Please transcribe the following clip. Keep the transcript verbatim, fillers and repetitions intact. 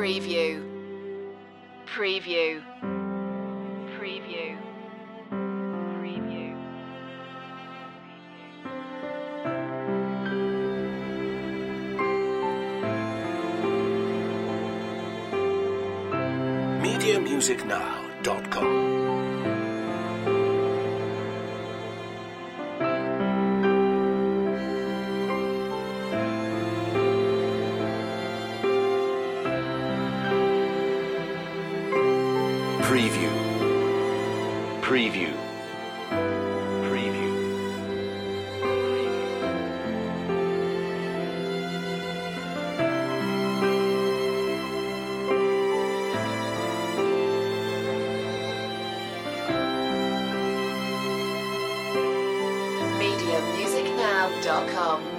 Preview. Preview. Preview. Preview. media music now dot com Preview. Preview. Preview. media music now dot com